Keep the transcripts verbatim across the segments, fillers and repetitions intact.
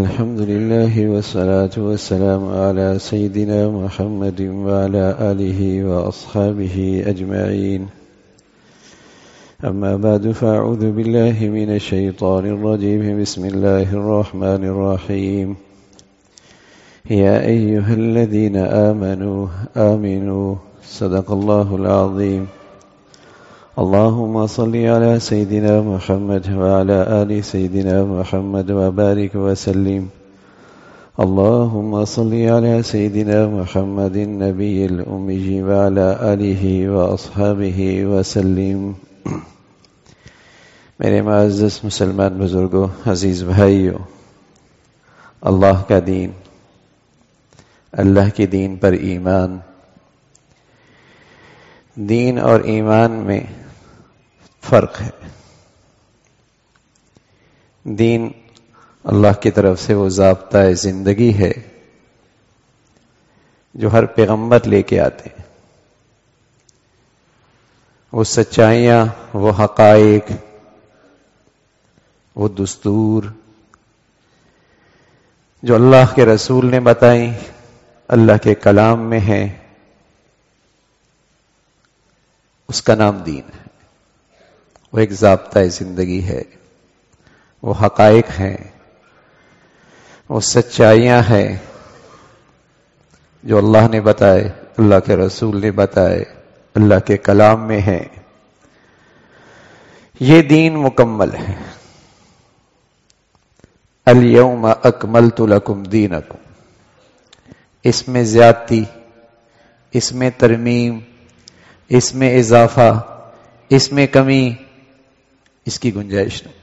الحمد لله والصلاة والسلام على سيدنا محمد وعلى آله وأصحابه أجمعين. أما بعد فأعوذ بالله من الشيطان الرجيم. بسم الله الرحمن الرحيم. يا أيها الذين آمنوا آمنوا صدق الله العظيم. اللهم صل على سيدنا محمد وعلى آل سيدنا محمد وبارك وسلم. اللهم صل على سيدنا محمد النبي الأمي وعلى آله وأصحابه وسلم. میرے معزز مسلمان بزرگوں، عزیز بھائیوں، اللہ کا دین، اللہ کے دین پر ایمان. دین اور ایمان میں فرق ہے. دین اللہ کی طرف سے وہ ضابطہ زندگی ہے جو ہر پیغمبر لے کے آتے ہیں. وہ سچائیاں، وہ حقائق، وہ دستور جو اللہ کے رسول نے بتائیں، اللہ کے کلام میں ہے، اس کا نام دین ہے. وہ ایک ضابطہ زندگی ہے، وہ حقائق ہیں، وہ سچائیاں ہیں جو اللہ نے بتائے، اللہ کے رسول نے بتائے، اللہ کے کلام میں ہے. یہ دین مکمل ہے. الیوم اکملت لکم دینکم. اس میں زیادتی، اس میں ترمیم، اس میں اضافہ، اس میں کمی، اس کی گنجائش نہیں.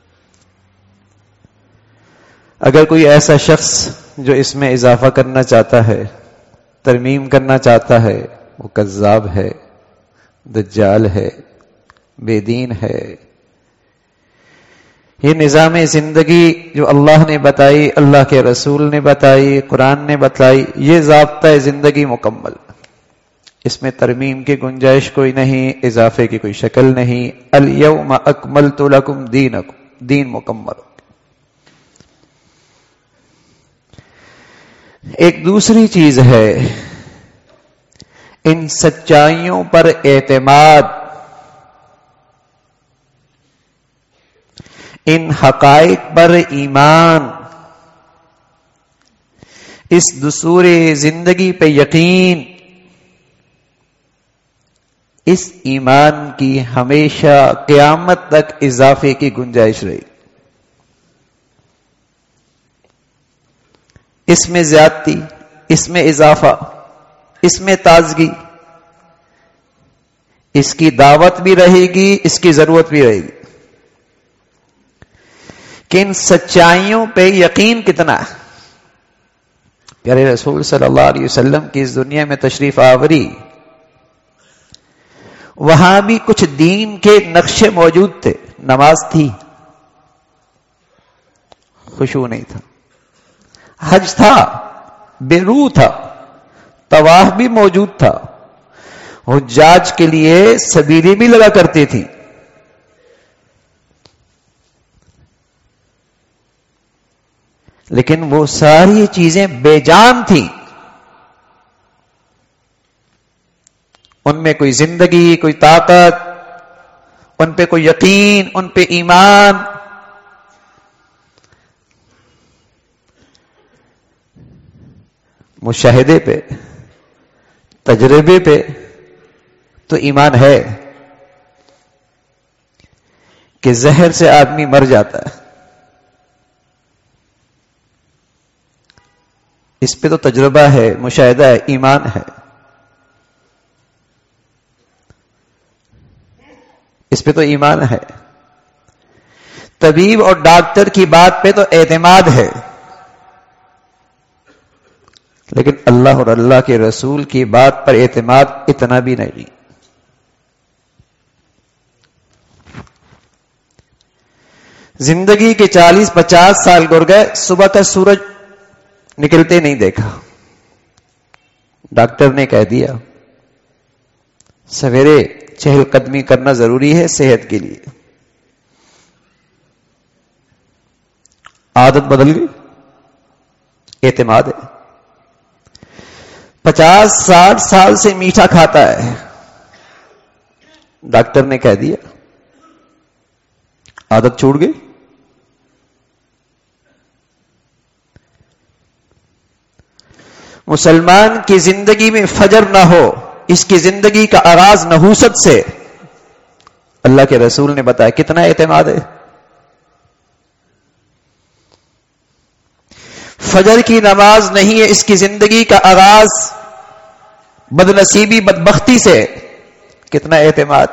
اگر کوئی ایسا شخص جو اس میں اضافہ کرنا چاہتا ہے، ترمیم کرنا چاہتا ہے، وہ کذاب ہے، دجال ہے، بے دین ہے. یہ نظام زندگی جو اللہ نے بتائی، اللہ کے رسول نے بتائی، قرآن نے بتائی، یہ ضابطہ زندگی مکمل. اس میں ترمیم کی گنجائش کوئی نہیں، اضافے کی کوئی شکل نہیں. الیوم اکملت لکم دینکم. دین مکمل. ایک دوسری چیز ہے ان سچائیوں پر اعتماد، ان حقائق پر ایمان، اس دستور زندگی پہ یقین. اس ایمان کی ہمیشہ قیامت تک اضافے کی گنجائش رہی. اس میں زیادتی، اس میں اضافہ، اس میں تازگی، اس کی دعوت بھی رہے گی، اس کی ضرورت بھی رہے گی. کہ ان سچائیوں پہ یقین کتنا ہے. پیارے رسول صلی اللہ علیہ وسلم کی اس دنیا میں تشریف آوری، وہاں بھی کچھ دین کے نقشے موجود تھے. نماز تھی، خشوع نہیں تھا. حج تھا، بے روح تھا. طواف بھی موجود تھا. حجاج کے لیے سبیلیں بھی لگا کرتی تھی. لیکن وہ ساری چیزیں بے جان تھیں. ان میں کوئی زندگی، کوئی طاقت، ان پہ کوئی یقین، ان پہ ایمان. مشاہدے پہ، تجربے پہ تو ایمان ہے کہ زہر سے آدمی مر جاتا ہے. اس پہ تو تجربہ ہے، مشاہدہ ہے، ایمان ہے. اس پہ تو ایمان ہے. طبیب اور ڈاکٹر کی بات پہ تو اعتماد ہے. لیکن اللہ اور اللہ کے رسول کی بات پر اعتماد اتنا بھی نہیں. زندگی کے چالیس پچاس سال گر گئے، صبح کا سورج نکلتے نہیں دیکھا. ڈاکٹر نے کہہ دیا سویرے چہل قدمی کرنا ضروری ہے صحت کے لیے. عادت بدل گئی. اعتماد ہے. پچاس ساٹھ سال سے میٹھا کھاتا ہے، ڈاکٹر نے کہہ دیا عادت چھوٹ گئی. مسلمان کی زندگی میں فجر نہ ہو، اس کی زندگی کا آغاز نحوست سے. اللہ کے رسول نے بتایا کتنا اعتماد ہے. فجر کی نماز نہیں ہے اس کی زندگی کا آغاز، بدنصیبی بدبختی سے. کتنا اعتماد.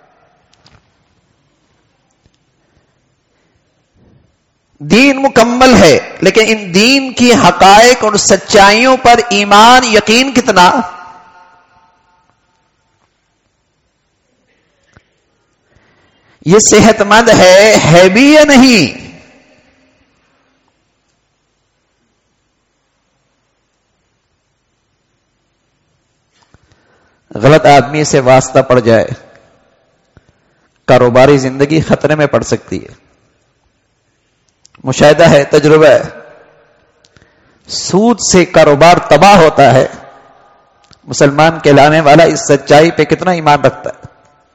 دین مکمل ہے، لیکن ان دین کی حقائق اور سچائیوں پر ایمان یقین کتنا. یہ صحت مند ہے ہے بھی یا نہیں؟ غلط آدمی سے واسطہ پڑ جائے، کاروباری زندگی خطرے میں پڑ سکتی ہے. مشاہدہ ہے، تجربہ ہے. سود سے کاروبار تباہ ہوتا ہے. مسلمان کہلانے والا اس سچائی پہ کتنا ایمان رکھتا ہے؟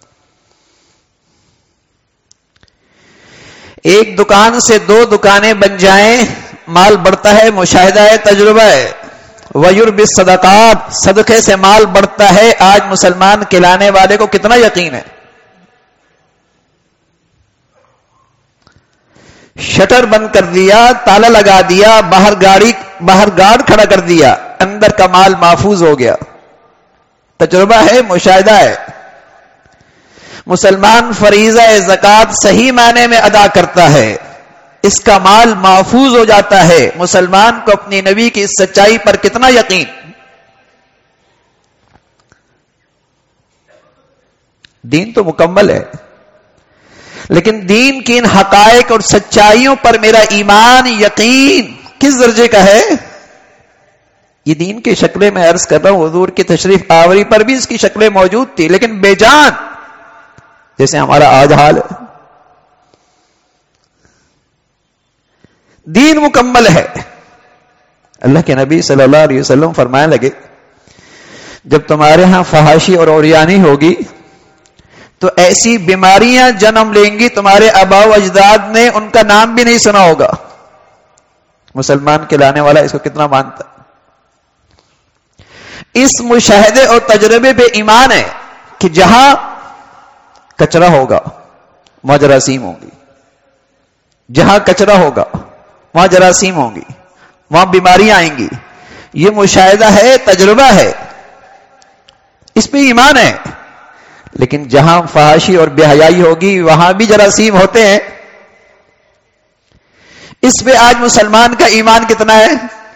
ایک دکان سے دو دکانیں بن جائیں، مال بڑھتا ہے. مشاہدہ ہے، تجربہ ہے. وَيُرْبِ الصَّدَقَاتِ، صدقے سے مال بڑھتا ہے. آج مسلمان کہلانے والے کو کتنا یقین ہے؟ شٹر بند کر دیا، تالا لگا دیا، باہر گاڑی باہر گارڈ کھڑا کر دیا، اندر کا مال محفوظ ہو گیا. تجربہ ہے، مشاہدہ ہے. مسلمان فریضہ زکوٰۃ صحیح معنی میں ادا کرتا ہے، اس کا مال محفوظ ہو جاتا ہے. مسلمان کو اپنی نبی کی اس سچائی پر کتنا یقین. دین تو مکمل ہے، لیکن دین کی ان حقائق اور سچائیوں پر میرا ایمان یقین کس درجے کا ہے؟ یہ دین کی شکلیں میں عرض کر رہا ہوں، حضور کی تشریف آوری پر بھی اس کی شکلیں موجود تھی، لیکن بے جان، جیسے ہمارا آج حال ہے. دین مکمل ہے. اللہ کے نبی صلی اللہ علیہ وسلم فرمانے لگے جب تمہارے ہاں فحاشی اور عریانی ہوگی تو ایسی بیماریاں جنم لیں گی تمہارے آباء و اجداد نے ان کا نام بھی نہیں سنا ہوگا. مسلمان کہلانے والا اس کو کتنا مانتا ہے؟ اس مشاہدے اور تجربے پہ ایمان ہے کہ جہاں کچرا ہوگا وہاں جراثیم ہوں گی، جہاں کچرا ہوگا وہاں جراثیم ہوں گی، وہاں بیماریاں آئیں گی. یہ مشاہدہ ہے، تجربہ ہے، اس پہ ایمان ہے. لیکن جہاں فحاشی اور بے حیائی ہوگی وہاں بھی جراثیم ہوتے ہیں. اس پہ آج مسلمان کا ایمان کتنا ہے؟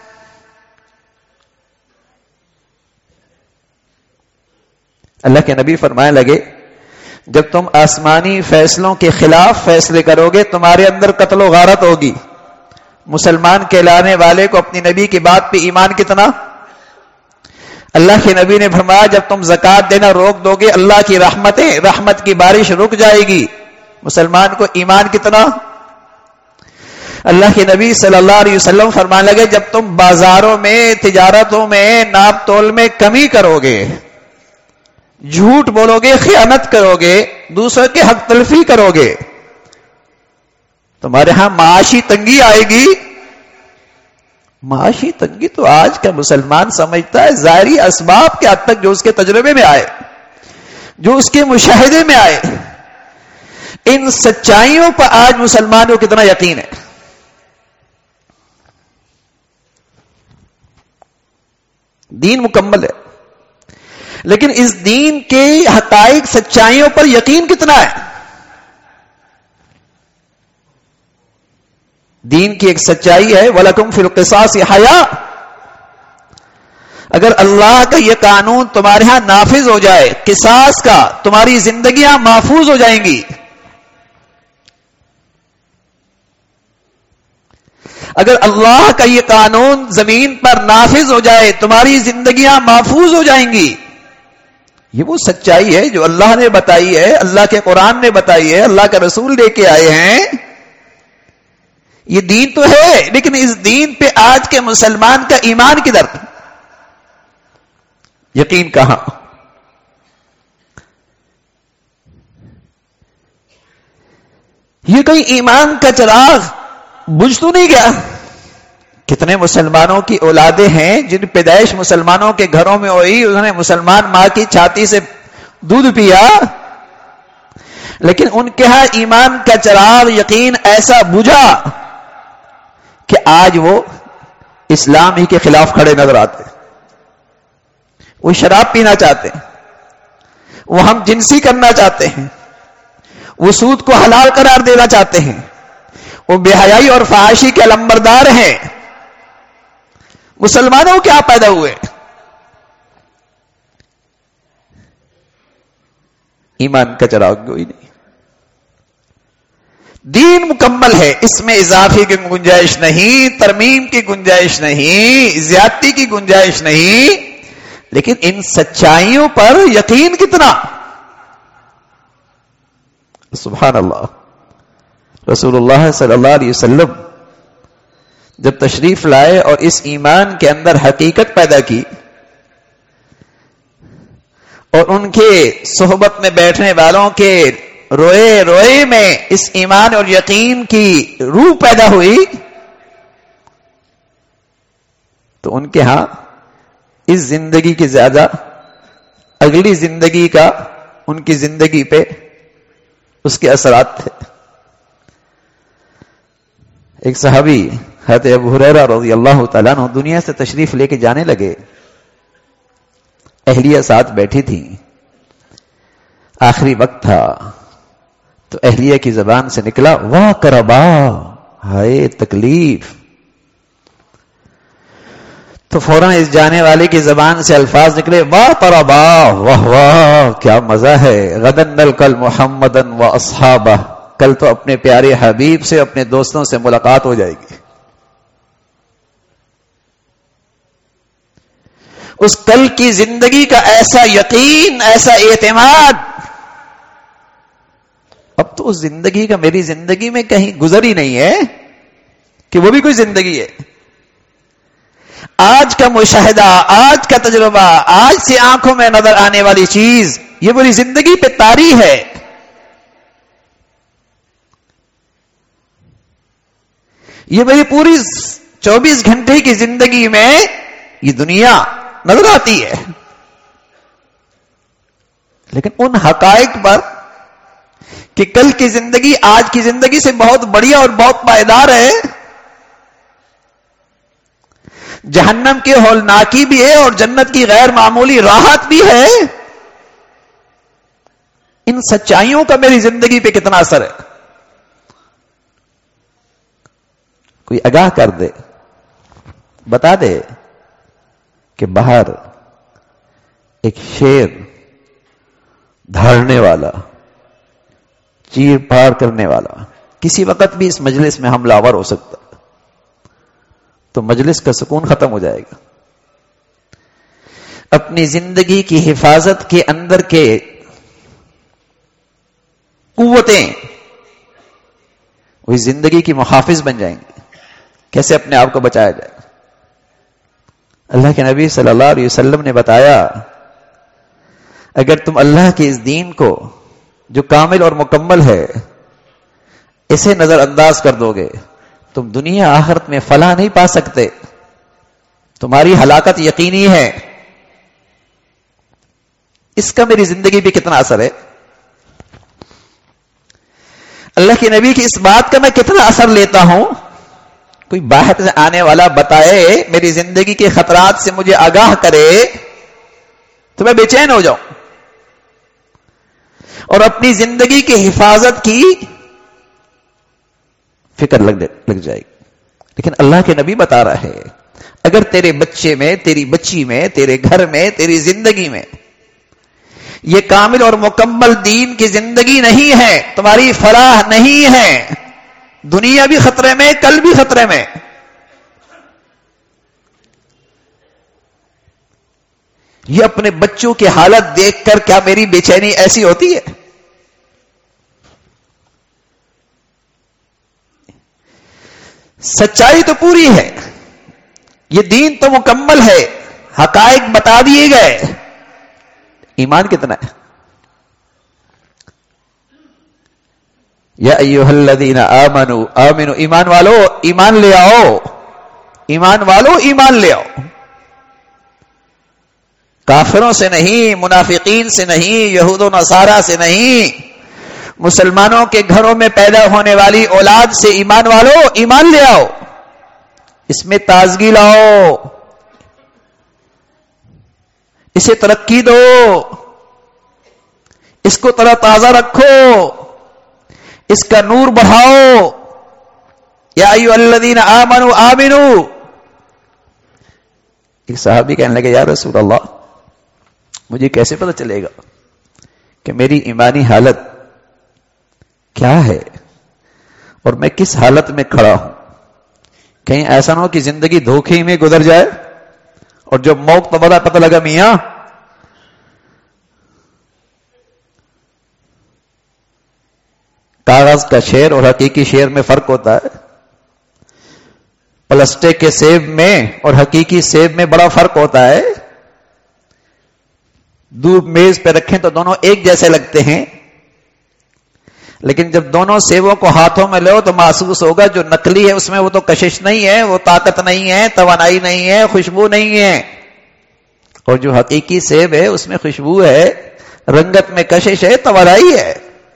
اللہ کے نبی فرمانے لگے جب تم آسمانی فیصلوں کے خلاف فیصلے کرو گے تمہارے اندر قتل و غارت ہوگی. مسلمان کہلانے والے کو اپنی نبی کی بات پہ ایمان کتنا؟ اللہ کے نبی نے فرمایا جب تم زکوٰۃ دینا روک دو گے اللہ کی رحمتیں رحمت کی بارش رک جائے گی. مسلمان کو ایمان کتنا؟ اللہ کے نبی صلی اللہ علیہ وسلم فرمانے لگے جب تم بازاروں میں تجارتوں میں ناپ تول میں کمی کرو گے، جھوٹ بولو گے، خیانت کرو گے، دوسروں کے حق تلفی کرو گے، تمہارے ہاں معاشی تنگی آئے گی. معاشی تنگی تو آج کا مسلمان سمجھتا ہے ظاہری اسباب کے حد تک جو اس کے تجربے میں آئے، جو اس کے مشاہدے میں آئے. ان سچائیوں پر آج مسلمان کو کتنا یقین ہے؟ دین مکمل ہے، لیکن اس دین کے حقائق سچائیوں پر یقین کتنا ہے؟ دین کی ایک سچائی ہے وَلَكُمْ فِي الْقِصَاصِ حَيَاةٌ. اگر اللہ کا یہ قانون تمہارے ہاں نافذ ہو جائے قصاص کا، تمہاری زندگیاں محفوظ ہو جائیں گی. اگر اللہ کا یہ قانون زمین پر نافذ ہو جائے تمہاری زندگیاں محفوظ ہو جائیں گی. یہ وہ سچائی ہے جو اللہ نے بتائی ہے، اللہ کے قرآن نے بتائی ہے، اللہ کے رسول لے کے آئے ہیں. یہ دین تو ہے، لیکن اس دین پہ آج کے مسلمان کا ایمان کدھر، یقین کہاں؟ یہ کوئی ایمان کا چراغ بجھ تو نہیں گیا؟ کتنے مسلمانوں کی اولادیں ہیں جن پیدائش مسلمانوں کے گھروں میں ہوئی، انہوں نے مسلمان ماں کی چھاتی سے دودھ پیا، لیکن ان کے ہاں ایمان کا چراغ یقین ایسا بجھا کہ آج وہ اسلام ہی کے خلاف کھڑے نظر آتے، وہ شراب پینا چاہتے ہیں، وہ ہم جنسی کرنا چاہتے ہیں، وہ سود کو حلال قرار دینا چاہتے ہیں، وہ بے حیائی اور فحاشی کے علمبردار ہیں۔ مسلمانوں کیا پیدا ہوئے؟ ایمان کا چراغ کوئی نہیں۔ دین مکمل ہے، اس میں اضافے کی گنجائش نہیں، ترمیم کی گنجائش نہیں، زیادتی کی گنجائش نہیں، لیکن ان سچائیوں پر یقین کتنا؟ سبحان اللہ۔ رسول اللہ صلی اللہ علیہ وسلم جب تشریف لائے اور اس ایمان کے اندر حقیقت پیدا کی، اور ان کے صحبت میں بیٹھنے والوں کے روئے روئے میں اس ایمان اور یقین کی روح پیدا ہوئی، تو ان کے ہاں اس زندگی کی زیادہ اگلی زندگی کا ان کی زندگی پہ اس کے اثرات تھے۔ ایک صحابی حضرت ابو ہریرہ رضی اللہ تعالیٰ عنہ دنیا سے تشریف لے کے جانے لگے، اہلیہ ساتھ بیٹھی تھی، آخری وقت تھا، تو اہلیہ کی زبان سے نکلا واہ کربا، ہائے تکلیف۔ تو فوراً اس جانے والے کی زبان سے الفاظ نکلے واہ کربا، واہ واہ کیا مزہ ہے، غدن نلقل محمدن و اصحابہ، کل تو اپنے پیارے حبیب سے اپنے دوستوں سے ملاقات ہو جائے گی۔ اس کل کی زندگی کا ایسا یقین، ایسا اعتماد، اب تو اس زندگی کا میری زندگی میں کہیں گزر ہی نہیں ہے کہ وہ بھی کوئی زندگی ہے۔ آج کا مشاہدہ، آج کا تجربہ، آج سے آنکھوں میں نظر آنے والی چیز، یہ میری زندگی پہ طاری ہے۔ یہ میری پوری چوبیس گھنٹے کی زندگی میں یہ دنیا نظر آتی ہے، لیکن ان حقائق پر کہ کل کی زندگی آج کی زندگی سے بہت بڑھیا اور بہت پائیدار ہے، جہنم کی ہولناکی بھی ہے اور جنت کی غیر معمولی راحت بھی ہے، ان سچائیوں کا میری زندگی پہ کتنا اثر ہے؟ کوئی آگاہ کر دے، بتا دے کہ باہر ایک شیر دھاڑنے والا، چیر پار کرنے والا کسی وقت بھی اس مجلس میں حملہ آور ہو سکتا، تو مجلس کا سکون ختم ہو جائے گا۔ اپنی زندگی کی حفاظت کے اندر کے قوتیں وہی زندگی کی محافظ بن جائیں گے۔ کیسے اپنے آپ کو بچایا جائے؟ اللہ کے نبی صلی اللہ علیہ وسلم نے بتایا، اگر تم اللہ کے اس دین کو جو کامل اور مکمل ہے اسے نظر انداز کر دو گے، تم دنیا آخرت میں فلاح نہیں پا سکتے، تمہاری ہلاکت یقینی ہے۔ اس کا میری زندگی پہ کتنا اثر ہے؟ اللہ کے نبی کی اس بات کا میں کتنا اثر لیتا ہوں؟ کوئی باہر سے آنے والا بتائے، میری زندگی کے خطرات سے مجھے آگاہ کرے تو میں بے چین ہو جاؤں اور اپنی زندگی کی حفاظت کی فکر لگ لگ جائے گی۔ لیکن اللہ کے نبی بتا رہا ہے، اگر تیرے بچے میں، تیری بچی میں، تیرے گھر میں، تیری زندگی میں یہ کامل اور مکمل دین کی زندگی نہیں ہے، تمہاری فلاح نہیں ہے، دنیا بھی خطرے میں، کل بھی خطرے میں۔ یہ اپنے بچوں کی حالت دیکھ کر کیا میری بے چینی ایسی ہوتی ہے؟ سچائی تو پوری ہے، یہ دین تو مکمل ہے، حقائق بتا دیے گئے، ایمان کتنا ہے؟ یا ایھا الذین آمنوا آمنوا، ایمان والو ایمان لے آؤ، ایمان والو ایمان لے آؤ، کافروں سے نہیں، منافقین سے نہیں، یہود و نصارہ سے نہیں، مسلمانوں کے گھروں میں پیدا ہونے والی اولاد سے ایمان والو ایمان لے آؤ، اس میں تازگی لاؤ، اسے ترقی دو، اس کو تر تازہ رکھو، اس کا نور بڑھاؤ۔ یا ایھا الذین آمنوا آمنوا۔ ایک صحابی کہنے لگے یا رسول اللہ مجھے کیسے پتہ چلے گا کہ میری ایمانی حالت کیا ہے اور میں کس حالت میں کھڑا ہوں؟ کہیں ایسا نہ ہو کہ زندگی دھوکے میں گزر جائے اور جب موت تو بڑا پتہ لگا میاں کاغذ کا شیر اور حقیقی شیر میں فرق ہوتا ہے، پلاسٹک کے سیب میں اور حقیقی سیب میں بڑا فرق ہوتا ہے، دودھ میز پہ رکھیں تو دونوں ایک جیسے لگتے ہیں، لیکن جب دونوں سیبوں کو ہاتھوں میں لو تو محسوس ہوگا جو نقلی ہے اس میں وہ تو کشش نہیں ہے، وہ طاقت نہیں ہے، توانائی نہیں ہے، خوشبو نہیں ہے، اور جو حقیقی سیب ہے اس میں خوشبو ہے، رنگت میں کشش ہے، توانائی ہے۔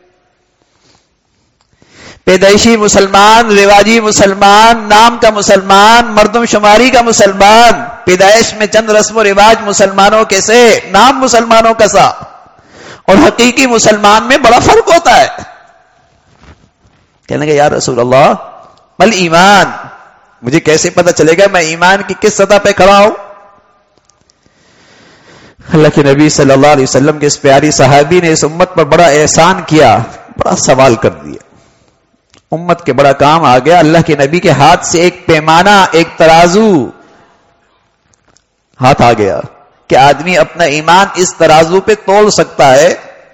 پیدائشی مسلمان، رواجی مسلمان، نام کا مسلمان، مردم شماری کا مسلمان، پیدائش میں چند رسم و رواج مسلمانوں کے سے، نام مسلمانوں کا سا، اور حقیقی مسلمان میں بڑا فرق ہوتا ہے۔ کہنے گے یا رسول اللہ مل ایمان، مجھے کیسے پتہ چلے گا میں ایمان کی کس سطح پہ کھڑا ہوں؟ اللہ کے نبی صلی اللہ علیہ وسلم کے اس پیاری صحابی نے اس امت پر بڑا احسان کیا، بڑا سوال کر دیا، امت کے بڑا کام آ گیا، اللہ کے نبی کے ہاتھ سے ایک پیمانہ، ایک ترازو ہاتھ آ گیا کہ آدمی اپنا ایمان اس ترازو پہ تول سکتا ہے،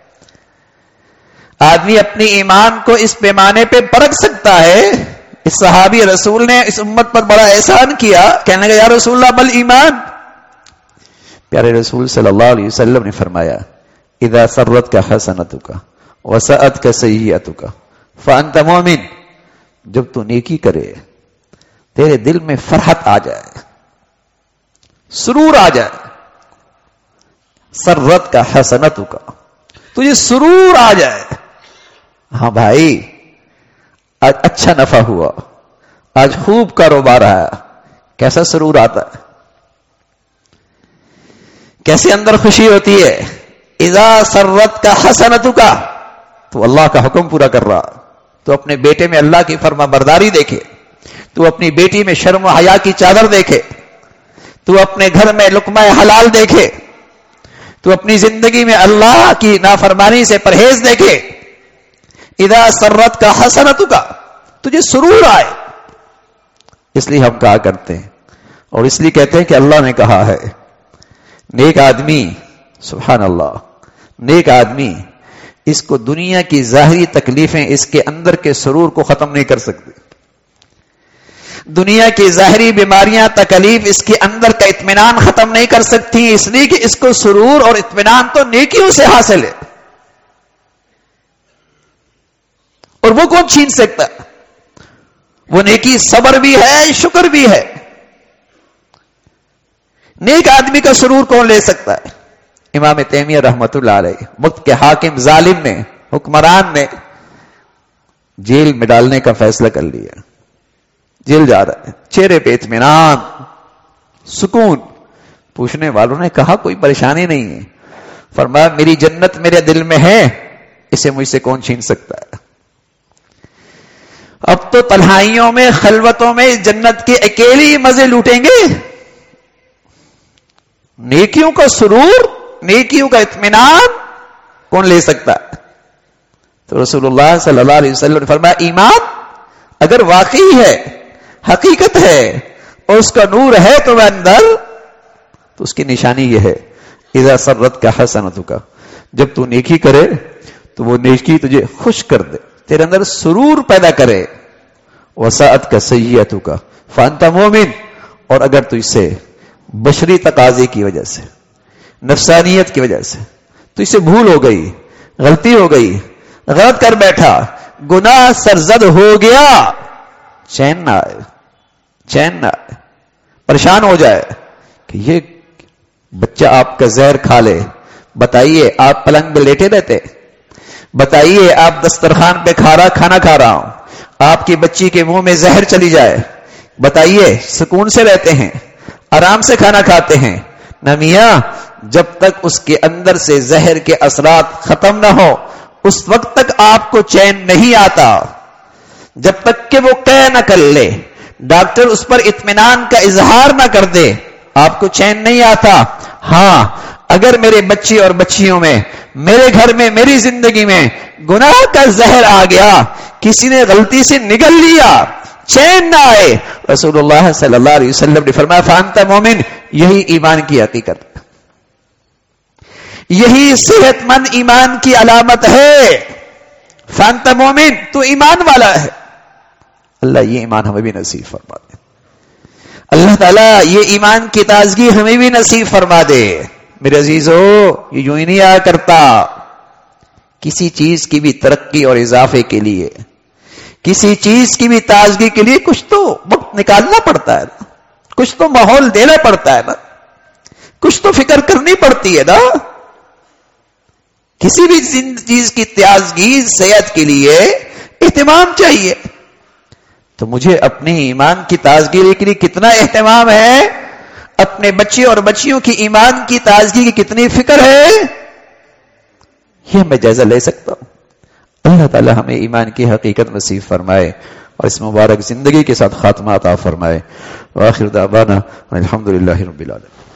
آدمی اپنی ایمان کو اس پیمانے پہ پرکھ سکتا ہے۔ اس صحابی رسول نے اس امت پر بڑا احسان کیا، کہنے لگا یا رسول اللہ بل ایمان۔ پیارے رسول صلی اللہ علیہ وسلم نے فرمایا اذا سرتک حسنتک وسأتک سیئتک فانت مومن، جب تو نیکی کرے تیرے دل میں فرحت آ جائے، سرور آ جائے، سرت کا حسنتوں کا تجھے سرور آ جائے، ہاں بھائی آج اچھا نفع ہوا، آج خوب کاروبار آیا، کیسا سرور آتا ہے، کیسے اندر خوشی ہوتی ہے۔ اذا سرت کا حسنتوں کا، تو اللہ کا حکم پورا کر رہا، تو اپنے بیٹے میں اللہ کی فرما برداری دیکھے، تو اپنی بیٹی میں شرم و حیا کی چادر دیکھے، تو اپنے گھر میں لقمہ حلال دیکھے، تو اپنی زندگی میں اللہ کی نافرمانی سے پرہیز دیکھے۔ اذا سرت کا حسنتوں کا، تجھے سرور آئے، اس لیے ہم کہا کرتے ہیں اور اس لیے کہتے ہیں کہ اللہ نے کہا ہے نیک آدمی، سبحان اللہ، نیک آدمی اس کو دنیا کی ظاہری تکلیفیں اس کے اندر کے سرور کو ختم نہیں کر سکتی، دنیا کی ظاہری بیماریاں تکلیف اس کے اندر کا اطمینان ختم نہیں کر سکتی، اس لیے کہ اس کو سرور اور اطمینان تو نیکیوں سے حاصل ہے، اور وہ کون چھین سکتا؟ وہ نیکی صبر بھی ہے، شکر بھی ہے۔ نیک آدمی کا سرور کون لے سکتا ہے؟ امام تیمیہ رحمت اللہ علیہ، وقت کے حاکم ظالم نے، حکمران نے جیل میں ڈالنے کا فیصلہ کر لیا، جیل جا رہا ہے، چہرے پہ اطمینان، سکون۔ پوچھنے والوں نے کہا کوئی پریشانی نہیں ہے، فرمایا میری جنت میرے دل میں ہے، اسے مجھ سے کون چھین سکتا ہے؟ اب تو تنہائیوں میں، خلوتوں میں جنت کے اکیلے مزے لوٹیں گے، نیکیوں کا سرور، نیکیوں کا اطمینان کون لے سکتا ہے؟ تو رسول اللہ صلی اللہ علیہ وسلم نے فرمایا ایمان اگر واقعی ہے، حقیقت ہے، اور اس کا نور ہے تو وہ اندر، تو اس کی نشانی یہ ہے اذا سرت کا حسنتوں کا، جب تو نیکی کرے تو وہ نیکی تجھے خوش کر دے، تیرے اندر سرور پیدا کرے، وسعتک سیئتک فانت مومن، اور اگر تو اسے بشری تقاضے کی وجہ سے، نفسانیت کی وجہ سے تو اسے بھول ہو گئی، غلطی ہو گئی، غلط کر بیٹھا، گناہ سرزد ہو گیا، چین نہ آئے، چین نہ آئے، پریشان ہو جائے کہ یہ بچہ آپ کا زہر کھا لے، بتائیے آپ پلنگ پہ لیٹے رہتے، بتائیے آپ دسترخوان پہ کھا رہا کھانا کھا رہا ہوں، آپ کی بچی کے منہ میں زہر چلی جائے، بتائیے سکون سے رہتے ہیں، آرام سے کھانا کھاتے ہیں؟ نہ میاں، جب تک اس کے اندر سے زہر کے اثرات ختم نہ ہو اس وقت تک آپ کو چین نہیں آتا، جب تک کہ وہ قے نہ کر لے، ڈاکٹر اس پر اطمینان کا اظہار نہ کر دے، آپ کو چین نہیں آتا۔ ہاں، اگر میرے بچی اور بچیوں میں، میرے گھر میں، میری زندگی میں گناہ کا زہر آ گیا، کسی نے غلطی سے نگل لیا، چین نہ آئے، رسول اللہ صلی اللہ علیہ وسلم نے فرمایا فانت مومن، یہی ایمان کی حقیقت، یہی صحت مند ایمان کی علامت ہے۔ فانت مومن، تو ایمان والا ہے۔ اللہ یہ ایمان ہمیں بھی نصیب فرما دے، اللہ تعالیٰ یہ ایمان کی تازگی ہمیں بھی نصیب فرما دے۔ میرے عزیزو، یہ یوں ہی نہیں آیا کرتا، کسی چیز کی بھی ترقی اور اضافے کے لیے، کسی چیز کی بھی تازگی کے لیے کچھ تو وقت نکالنا پڑتا ہے نا، کچھ تو ماحول دینا پڑتا ہے نا، کچھ تو فکر کرنی پڑتی ہے نا۔ کسی بھی چیز کی تازگی، صحت کے لیے اہتمام چاہیے، تو مجھے اپنی ایمان کی تازگی کے لیے کتنا اہتمام ہے، اپنے بچے اور بچیوں کی ایمان کی تازگی کی کتنی فکر ہے، یہ میں جائزہ لے سکتا ہوں۔ اللہ تعالی ہمیں ایمان کی حقیقت نصیب فرمائے اور اس مبارک زندگی کے ساتھ خاتمہ عطا فرمائے۔ وآخر دعوانا الحمدللہ رب العالمین۔